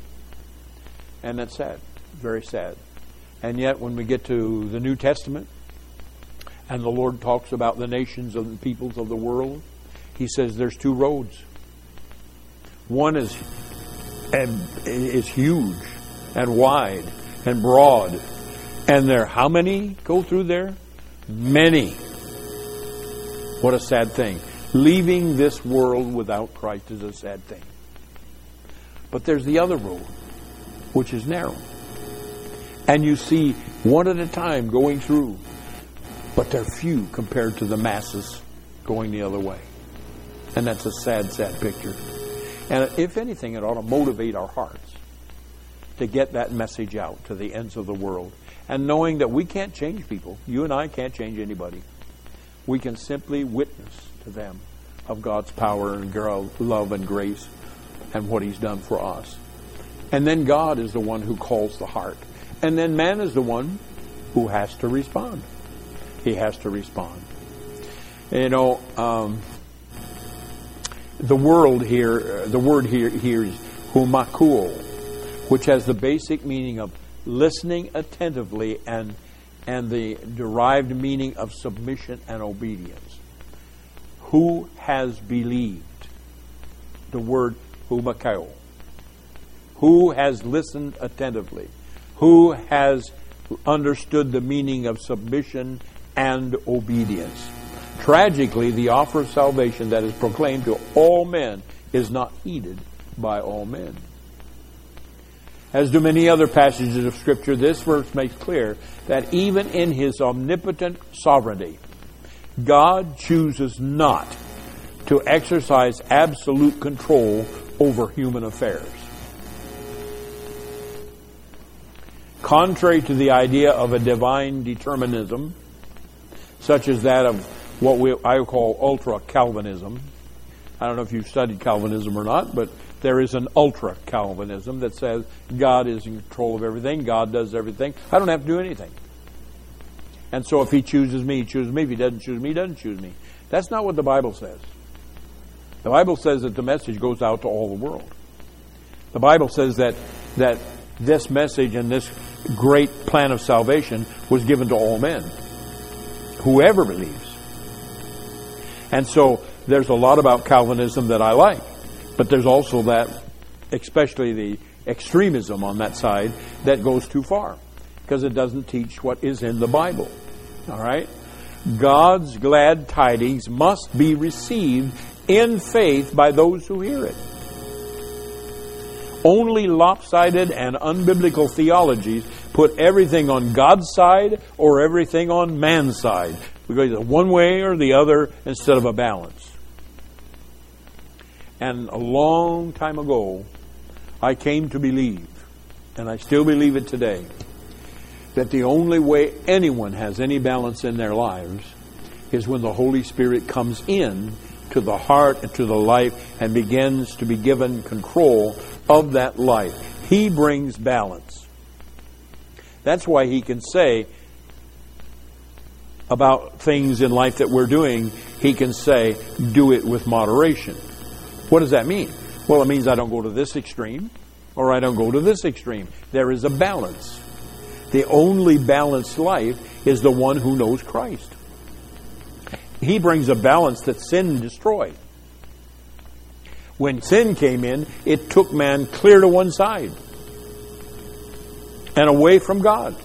And that's sad. Very sad. And yet, when we get to the New Testament, and the Lord talks about the nations and the peoples of the world, He says there's two roads. One is is huge and wide and broad. And there, how many go through there? Many. What a sad thing. Leaving this world without Christ is a sad thing. But there's the other road, which is narrow. And you see one at a time going through. But they're few compared to the masses going the other way. And that's a sad, sad picture. And if anything, it ought to motivate our hearts to get that message out to the ends of the world. And knowing that we can't change people. You and I can't change anybody. We can simply witness to them of God's power and love and grace and what He's done for us. And then God is the one who calls the heart. And then man is the one who has to respond. He has to respond. You know, um, the world here, the word here, here is humakuo, which has the basic meaning of listening attentively and and the derived meaning of submission and obedience. Who has believed? The word humakao. Who has listened attentively? Who has understood the meaning of submission and obedience? Tragically, the offer of salvation that is proclaimed to all men is not heeded by all men. As do many other passages of Scripture, this verse makes clear that even in His omnipotent sovereignty, God chooses not to exercise absolute control over human affairs. Contrary to the idea of a divine determinism, such as that of what we, I call ultra-Calvinism. I don't know if you've studied Calvinism or not, but there is an ultra-Calvinism that says God is in control of everything, God does everything. I don't have to do anything. And so if He chooses me, He chooses me. If He doesn't choose me, He doesn't choose me. That's not what the Bible says. The Bible says that the message goes out to all the world. The Bible says that that this message and this great plan of salvation was given to all men. Whoever believes. And so there's a lot about Calvinism that I like, but there's also that, especially the extremism on that side, that goes too far because it doesn't teach what is in the Bible. All right? God's glad tidings must be received in faith by those who hear it. Only lopsided and unbiblical theologies put everything on God's side or everything on man's side. We go either one way or the other instead of a balance. And a long time ago, I came to believe, and I still believe it today, that the only way anyone has any balance in their lives is when the Holy Spirit comes in to the heart and to the life and begins to be given control of that life. He brings balance. That's why he can say about things in life that we're doing, he can say, do it with moderation. What does that mean? Well, it means I don't go to this extreme or I don't go to this extreme. There is a balance. The only balanced life is the one who knows Christ. He brings a balance that sin destroyed. When sin came in, it took man clear to one side and away from God.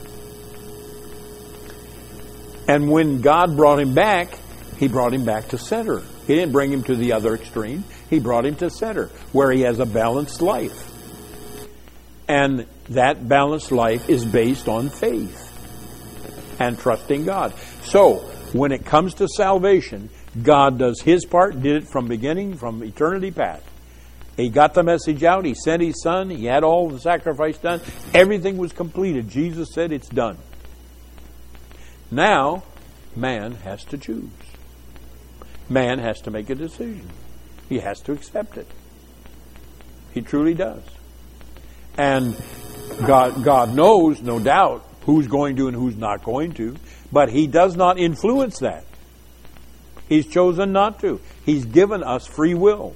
And when God brought him back, he brought him back to center. He didn't bring him to the other extreme. He brought him to center, where he has a balanced life. And that balanced life is based on faith and trusting God. So, when it comes to salvation, God does His part, did it from beginning, from eternity past. He got the message out. He sent His Son. He had all the sacrifice done. Everything was completed. Jesus said it's done. Now, man has to choose. Man has to make a decision. He has to accept it. He truly does. And God, God knows, no doubt, who's going to and who's not going to. But He does not influence that. He's chosen not to. He's given us free will.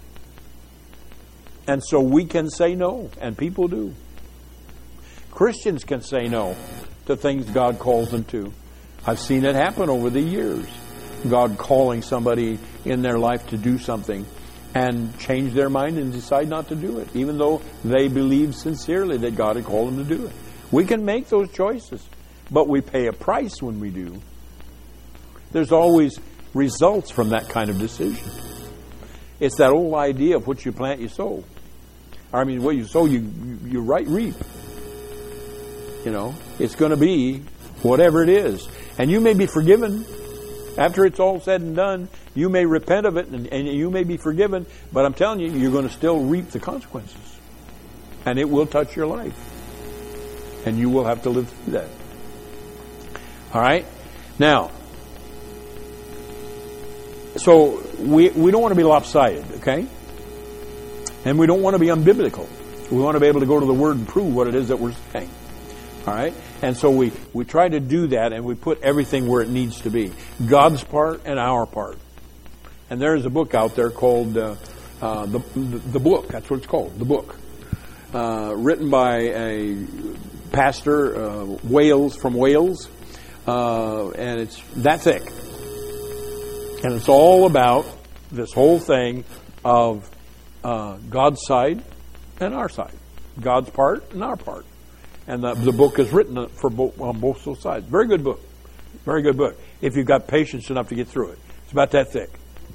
And so we can say no, and people do. Christians can say no to things God calls them to. I've seen it happen over the years. God calling somebody in their life to do something and change their mind and decide not to do it, even though they believe sincerely that God had called them to do it. We can make those choices, but we pay a price when we do. There's always results from that kind of decision. It's that old idea of what you plant, you sow. I mean, what you sow, you, you, you right reap. You know, it's going to be whatever it is. And you may be forgiven. After it's all said and done, you may repent of it and, and you may be forgiven, but I'm telling you, you're going to still reap the consequences. And it will touch your life. And you will have to live through that. All right? Now, so we we don't want to be lopsided, okay? And we don't want to be unbiblical. We want to be able to go to the Word and prove what it is that we're saying. All right? And so we, we try to do that, and we put everything where it needs to be. God's part and our part. And there is a book out there called uh, uh, the, the Book. That's what it's called, The Book. Uh, written by a pastor, uh, Wales, from Wales. Uh, and it's that thick. And it's all about this whole thing of uh, God's side and our side. God's part and our part. And the, the book is written for both, on both those sides. Very good book. Very good book. If you've got patience enough to get through it. It's about that thick.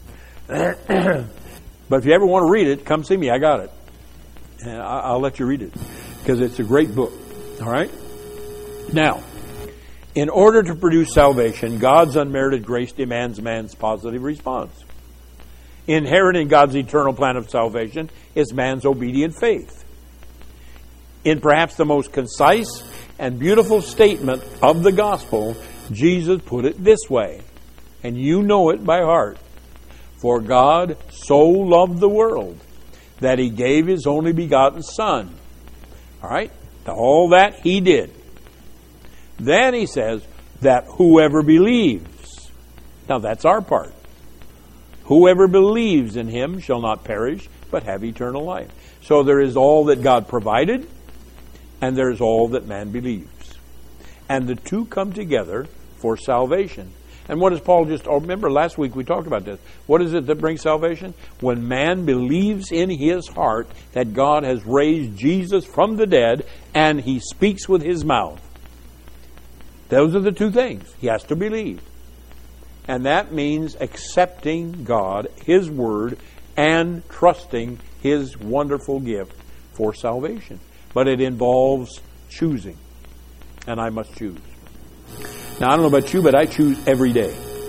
But if you ever want to read it, come see me. I got it. And I, I'll let you read it. Because it's a great book. All right? Now, in order to produce salvation, God's unmerited grace demands man's positive response. Inherent in God's eternal plan of salvation is man's obedient faith. In perhaps the most concise and beautiful statement of the gospel, Jesus put it this way, and you know it by heart. For God so loved the world that He gave His only begotten Son. All right? All that He did. Then He says that whoever believes, now that's our part. Whoever believes in Him shall not perish, but have eternal life. So there is all that God provided, and there is all that man believes. And the two come together for salvation. And what does Paul just, oh, remember last week we talked about this. What is it that brings salvation? When man believes in his heart that God has raised Jesus from the dead and he speaks with his mouth. Those are the two things. He has to believe. And that means accepting God, His Word, and trusting His wonderful gift for salvation. But it involves choosing. And I must choose. Now, I don't know about you, but I choose every day.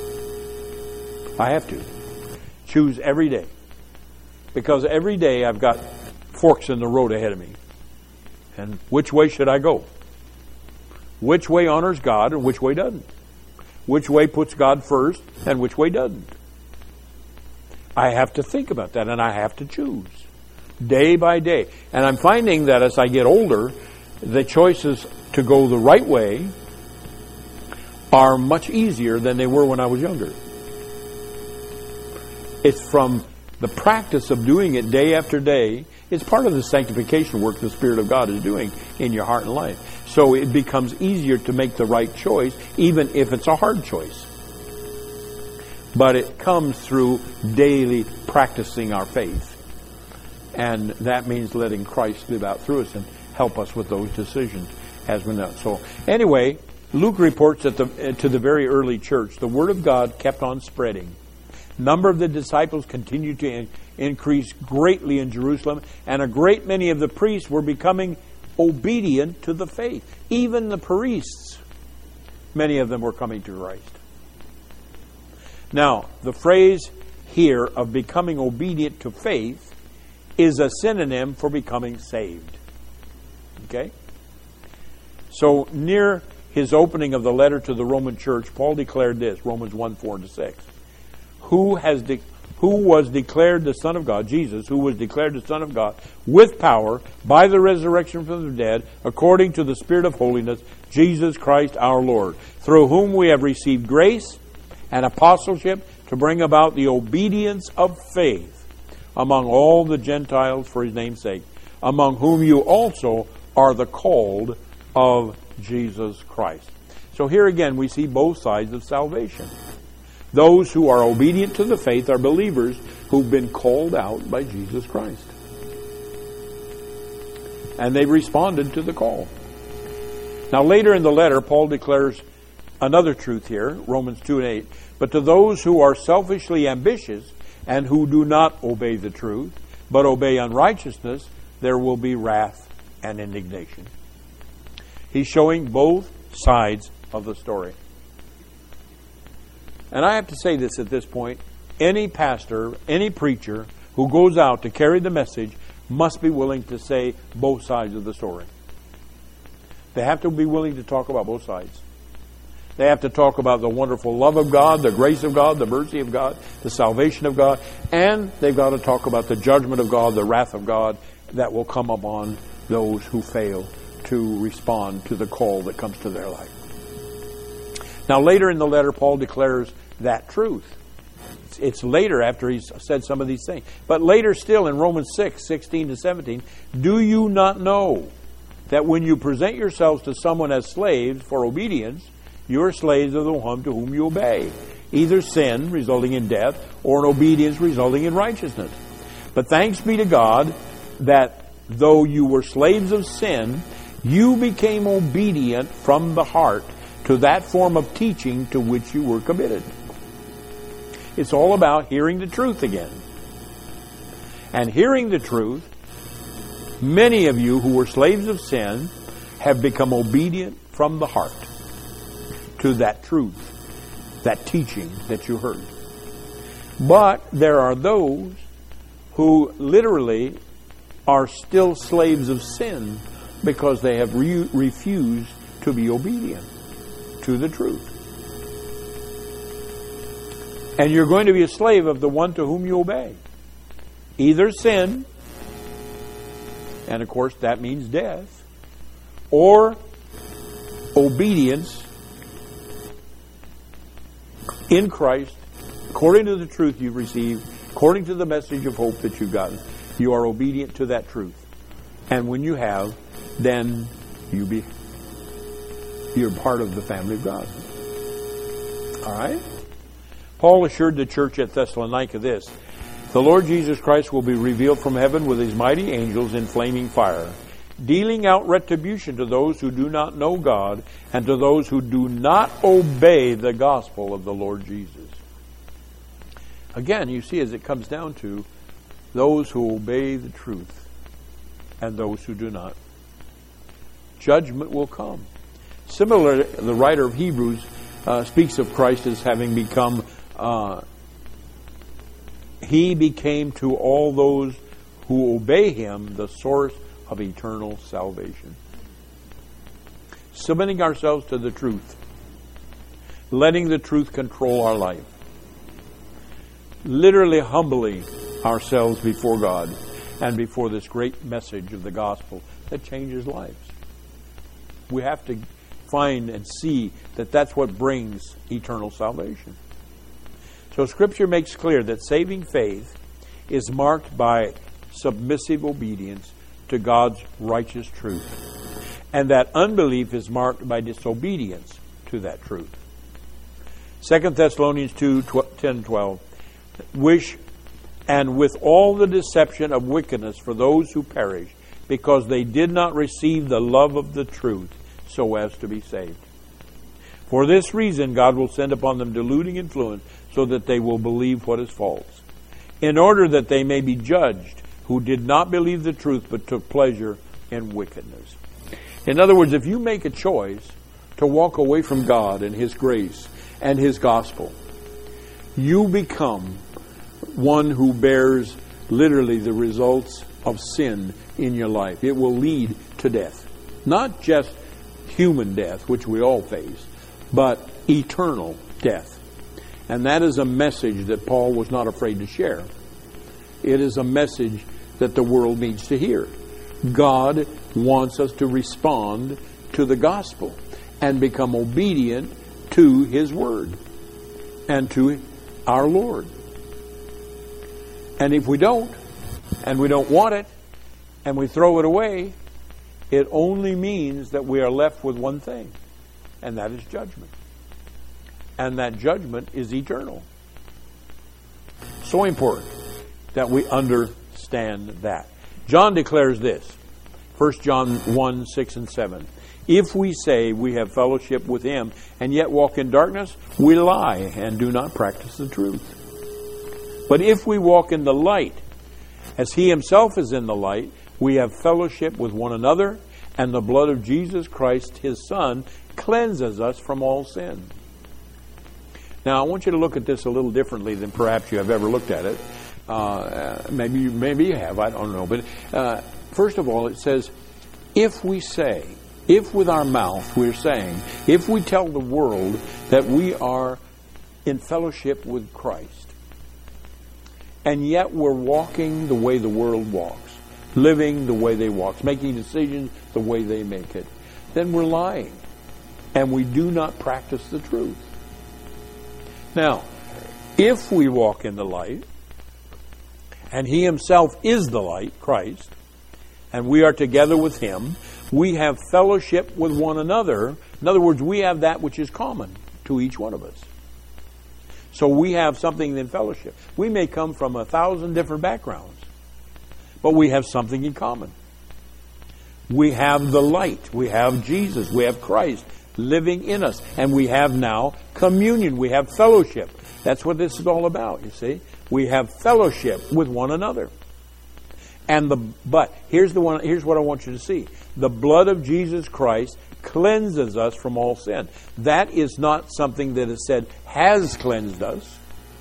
I have to. Choose every day. Because every day I've got forks in the road ahead of me. And which way should I go? Which way honors God and which way doesn't? Which way puts God first and which way doesn't? I have to think about that, and I have to choose day by day. And I'm finding that as I get older, the choices to go the right way are much easier than they were when I was younger. It's from the practice of doing it day after day. It's part of the sanctification work the Spirit of God is doing in your heart and life. So it becomes easier to make the right choice, even if it's a hard choice. But it comes through daily practicing our faith. And that means letting Christ live out through us and help us with those decisions as we know. So anyway, Luke reports that the, to the very early church, the Word of God kept on spreading. Number of the disciples continued to in, increase greatly in Jerusalem, and a great many of the priests were becoming obedient to the faith. Even the priests, many of them were coming to Christ. Now, the phrase here of becoming obedient to faith is a synonym for becoming saved. Okay? So, near his opening of the letter to the Roman church, Paul declared this, Romans one, four to six. Who has de- who was declared the Son of God, Jesus, who was declared the Son of God, with power, by the resurrection from the dead, according to the Spirit of holiness, Jesus Christ our Lord, through whom we have received grace and apostleship to bring about the obedience of faith among all the Gentiles for His name's sake, among whom you also are the called of Jesus Christ. So here again we see both sides of salvation. Those who are obedient to the faith are believers who've been called out by Jesus Christ. And they responded to the call. Now later in the letter, Paul declares another truth here, Romans two and eight. But to those who are selfishly ambitious and who do not obey the truth, but obey unrighteousness, there will be wrath and indignation. He's showing both sides of the story. And I have to say this at this point. Any pastor, any preacher who goes out to carry the message must be willing to say both sides of the story. They have to be willing to talk about both sides. They have to talk about the wonderful love of God, the grace of God, the mercy of God, the salvation of God, and they've got to talk about the judgment of God, the wrath of God that will come upon those who fail to respond to the call that comes to their life. Now later in the letter, Paul declares that truth. It's, it's later after he's said some of these things. But later still in Romans six, sixteen to seventeen, do you not know that when you present yourselves to someone as slaves for obedience, you are slaves of the one to whom you obey, either sin resulting in death or an obedience resulting in righteousness. But thanks be to God that though you were slaves of sin, you became obedient from the heart to that form of teaching to which you were committed. It's all about hearing the truth again. And hearing the truth, many of you who were slaves of sin have become obedient from the heart to that truth, that teaching that you heard. But there are those who literally are still slaves of sin because they have re- refused to be obedient to the truth. And you're going to be a slave of the one to whom you obey. Either sin, and of course that means death, or obedience in Christ, according to the truth you've received, according to the message of hope that you've gotten. You are obedient to that truth. And when you have, then you be, you're part of the family of God. All right? Paul assured the church at Thessalonica this: the Lord Jesus Christ will be revealed from heaven with his mighty angels in flaming fire, dealing out retribution to those who do not know God and to those who do not obey the gospel of the Lord Jesus. Again, you see, as it comes down to those who obey the truth and those who do not, judgment will come. Similarly, the writer of Hebrews uh, speaks of Christ as having become, uh, he became to all those who obey him the source of eternal salvation. Submitting ourselves to the truth, letting the truth control our life, literally humbling ourselves before God and before this great message of the gospel that changes lives. We have to find and see that that's what brings eternal salvation. So Scripture makes clear that saving faith is marked by submissive obedience to God's righteous truth, and that unbelief is marked by disobedience to that truth. Second Thessalonians two, ten, twelve, wish and with all the deception of wickedness for those who perish, because they did not receive the love of the truth so as to be saved. For this reason, God will send upon them deluding influence so that they will believe what is false, in order that they may be judged who did not believe the truth but took pleasure in wickedness. In other words, if you make a choice to walk away from God and His grace and His gospel, you become one who bears literally the results of sin in your life. It will lead to death. Not just human death, which we all face, but eternal death. And that is a message that Paul was not afraid to share. It is a message that the world needs to hear. God wants us to respond to the gospel and become obedient to His word and to our Lord. And if we don't, and we don't want it, and we throw it away, it only means that we are left with one thing, and that is judgment. And that judgment is eternal. So important that we understand that. John declares this, First John one, six and seven. If we say we have fellowship with Him and yet walk in darkness, we lie and do not practice the truth. But if we walk in the light, as He Himself is in the light, we have fellowship with one another, and the blood of Jesus Christ, His Son, cleanses us from all sin. Now, I want you to look at this a little differently than perhaps you have ever looked at it. Uh, maybe, you, maybe you have, I don't know. But uh, first of all, it says, if we say, if with our mouth we're saying, if we tell the world that we are in fellowship with Christ, and yet we're walking the way the world walks, living the way they walk, making decisions the way they make it, then we're lying, and we do not practice the truth. Now, if we walk in the light, and He Himself is the light, Christ, and we are together with Him, we have fellowship with one another. In other words, we have that which is common to each one of us. So we have something in fellowship. We may come from a thousand different backgrounds, but we have something in common. We have the light. We have Jesus. We have Christ living in us. And we have now communion. We have fellowship. That's what this is all about, you see. We have fellowship with one another. And the but here's the one here's what I want you to see. The blood of Jesus Christ cleanses us from all sin. That is not something that is said has cleansed us.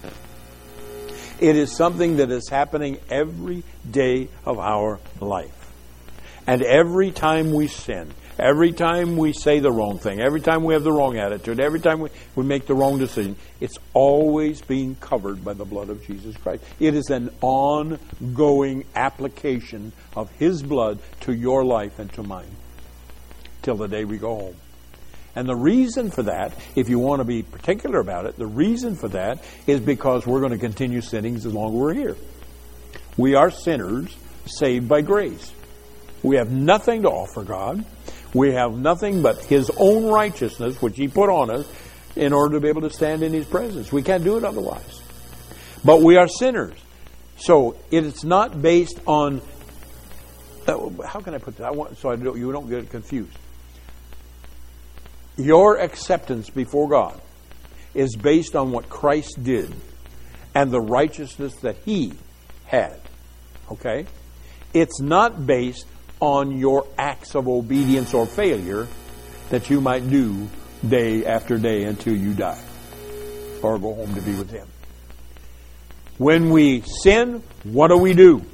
It is something that is happening every day of our life. And every time we sin, every time we say the wrong thing, every time we have the wrong attitude, every time we, we make the wrong decision, it's always being covered by the blood of Jesus Christ. It is an ongoing application of His blood to your life and to mine till the day we go home. And the reason for that, if you want to be particular about it, the reason for that is because we're going to continue sinning as long as we're here. We are sinners saved by grace. We have nothing to offer God. We have nothing but His own righteousness, which He put on us, in order to be able to stand in His presence. We can't do it otherwise. But we are sinners. So it's not based on, uh, how can I put that? I want, so I don't, you don't get confused. Your acceptance before God is based on what Christ did and the righteousness that He had. Okay? It's not based on your acts of obedience or failure that you might do day after day until you die or go home to be with Him. When we sin, what do we do?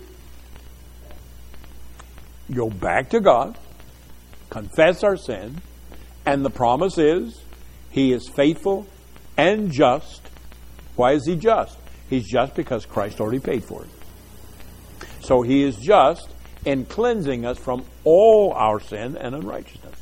Go back to God, confess our sin, and the promise is He is faithful and just. Why is He just? He's just because Christ already paid for it. So He is just in cleansing us from all our sin and unrighteousness.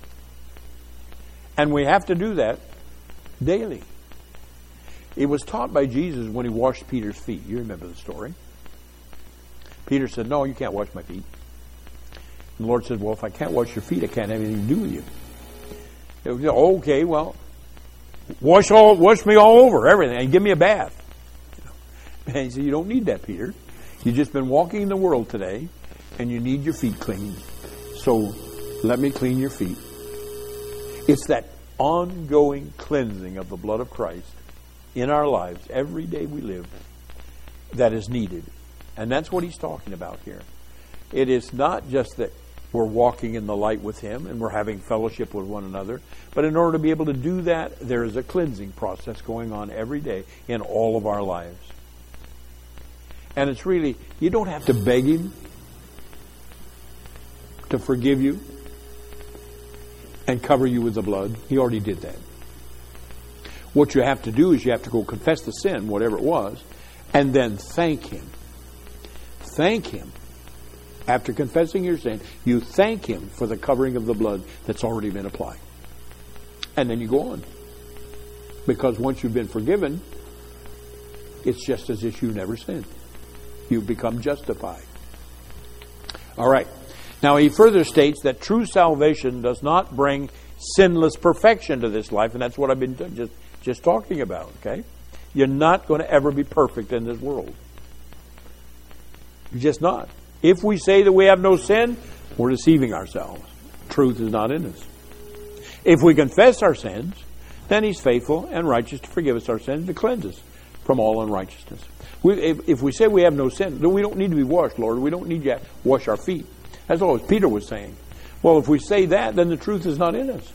And we have to do that daily. It was taught by Jesus when He washed Peter's feet. You remember the story. Peter said, no, you can't wash my feet. And the Lord said, well, if I can't wash your feet, I can't have anything to do with you. It was, okay, well, wash all, wash me all over, everything, and give me a bath. And He said, you don't need that, Peter. You've just been walking in the world today, and you need your feet cleaned. So let me clean your feet. It's that ongoing cleansing of the blood of Christ in our lives, every day we live, that is needed. And that's what He's talking about here. It is not just that we're walking in the light with Him and we're having fellowship with one another, but in order to be able to do that, there is a cleansing process going on every day in all of our lives. And it's really, you don't have to beg Him to forgive you and cover you with the blood. He already did that. What you have to do is you have to go confess the sin, whatever it was, and then thank Him. Thank Him. After confessing your sin, you thank Him for the covering of the blood that's already been applied. And then you go on. Because once you've been forgiven, it's just as if you never sinned. You've become justified. All right. Now he further states that true salvation does not bring sinless perfection to this life, and that's what I've been just, just talking about, okay? You're not going to ever be perfect in this world. You're just not. If we say that we have no sin, we're deceiving ourselves. Truth is not in us. If we confess our sins, then He's faithful and righteous to forgive us our sins and to cleanse us from all unrighteousness. We, if, if we say we have no sin, then we don't need to be washed, Lord. We don't need to wash our feet. That's what Peter was saying. Well, if we say that, then the truth is not in us.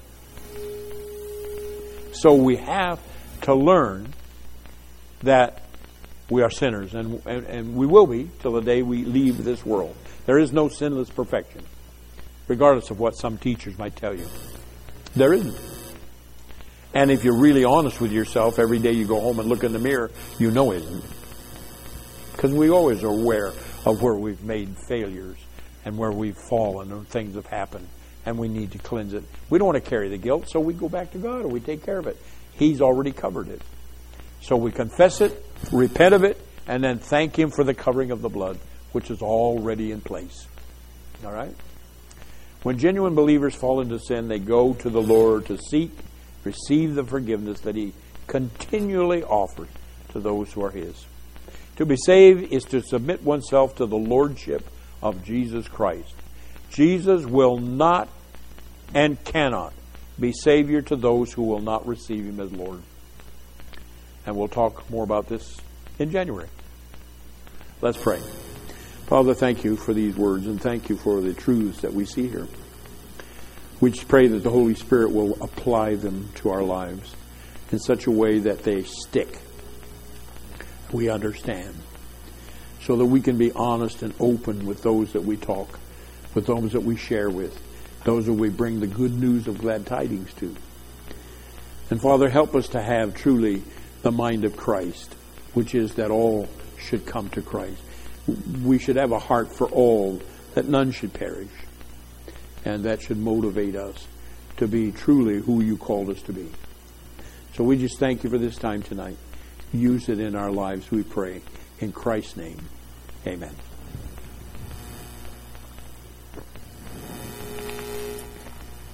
So we have to learn that we are sinners, and, and, and we will be till the day we leave this world. There is no sinless perfection, regardless of what some teachers might tell you. There isn't. And if you're really honest with yourself, every day you go home and look in the mirror, you know it isn't. Because we always are aware of where we've made failures and where we've fallen and things have happened, and we need to cleanse it. We don't want to carry the guilt, so we go back to God and we take care of it. He's already covered it. So we confess it, repent of it, and then thank Him for the covering of the blood, which is already in place. All right? When genuine believers fall into sin, they go to the Lord to seek, receive the forgiveness that He continually offers to those who are His. To be saved is to submit oneself to the Lordship of Jesus Christ. Jesus will not and cannot be Savior to those who will not receive Him as Lord. And we'll talk more about this in January. Let's pray. Father, thank You for these words, and thank You for the truths that we see here. We just pray that the Holy Spirit will apply them to our lives in such a way that they stick. We understand. So that we can be honest and open with those that we talk, with those that we share with, those that we bring the good news of glad tidings to. And Father, help us to have truly the mind of Christ, which is that all should come to Christ. We should have a heart for all, that none should perish. And that should motivate us to be truly who You called us to be. So we just thank You for this time tonight. Use it in our lives, we pray. In Christ's name, amen.